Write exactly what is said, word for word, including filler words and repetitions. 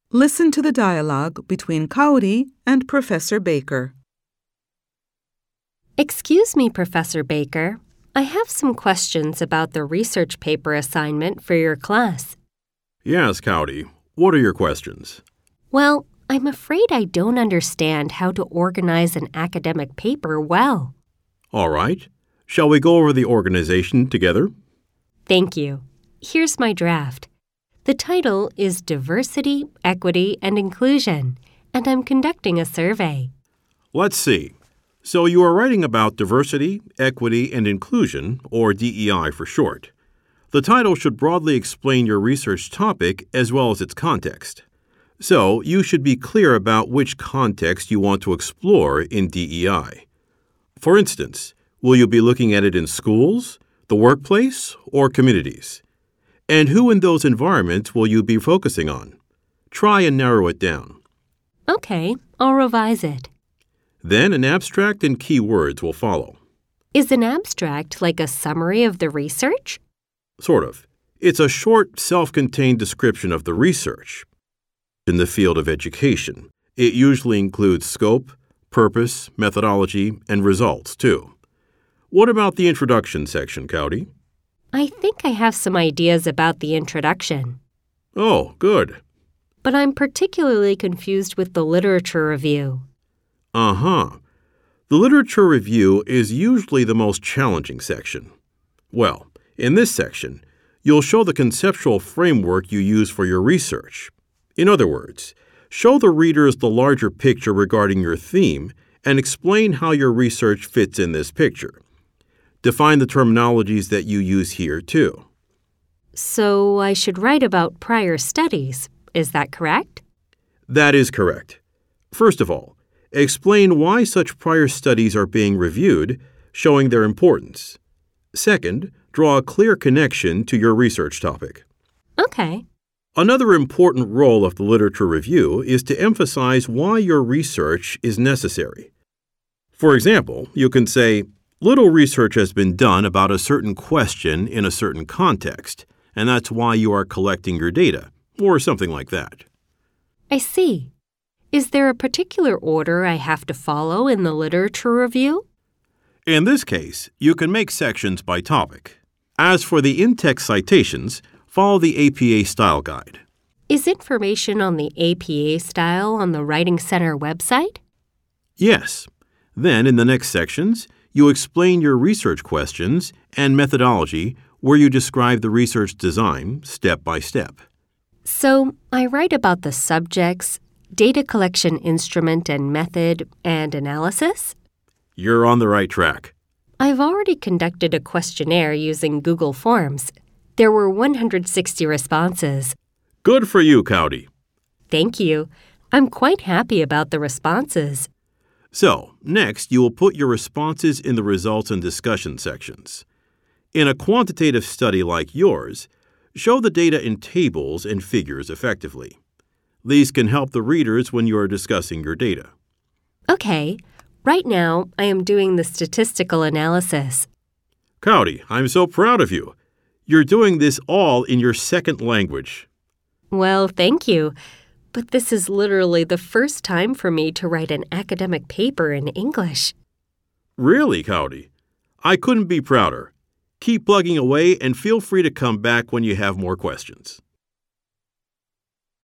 Listen to the dialogue between Kaori and Professor Baker. Excuse me, Professor Baker. I have some questions about the research paper assignment for your class. Yes, Kaori. What are your questions? Well, I'm afraid I don't understand how to organize an academic paper well. All right. Shall we go over the organization together? Thank you. Here's my draft. The title is Diversity, Equity, and Inclusion, and I'm conducting a survey. Let's see. So you are writing about diversity, equity, and inclusion, or D E I for short. The title should broadly explain your research topic as well as its context. So you should be clear about which context you want to explore in D E I. For instance, will you be looking at it in schools, the workplace, or communities? And who in those environments will you be focusing on? Try and narrow it down. Okay, I'll revise it. Then an abstract and key words will follow. Is an abstract like a summary of the research? Sort of. It's a short, self-contained description of the research. In the field of education, it usually includes scope, purpose, methodology, and results, too. What about the introduction section, Kaori? I think I have some ideas about the introduction. Oh, good. But I'm particularly confused with the literature review. Uh-huh. The literature review is usually the most challenging section. Well, in this section, you'll show the conceptual framework you use for your research. In other words, show the readers the larger picture regarding your theme and explain how your research fits in this picture. Define the terminologies that you use here, too. So I should write about prior studies, is that correct? That is correct. First of all, explain why such prior studies are being reviewed, showing their importance. Second, draw a clear connection to your research topic. Okay. Another important role of the literature review is to emphasize why your research is necessary. For example, you can say, little research has been done about a certain question in a certain context, and that's why you are collecting your data, or something like that. I see. Is there a particular order I have to follow in the literature review? In this case, you can make sections by topic. As for the in-text citations, follow the A P A Style Guide. Is information on the A P A style on the Writing Center website? Yes. Then, in the next sections, you explain your research questions and methodology where you describe the research design step by step. So, I write about the subjects, data collection instrument and method, and analysis? You're on the right track. I've already conducted a questionnaire using Google Forms. There were one hundred sixty responses. Good for you, Kaori. Thank you. I'm quite happy about the responses. So, next, you will put your responses in the results and discussion sections. In a quantitative study like yours, show the data in tables and figures effectively. These can help the readers when you are discussing your data. Okay. Right now, I am doing the statistical analysis. Kaori, I'm so proud of you. You're doing this all in your second language. Well, thank you. But this is literally the first time for me to write an academic paper in English. Really, Kaori? I couldn't be prouder. Keep plugging away and feel free to come back when you have more questions.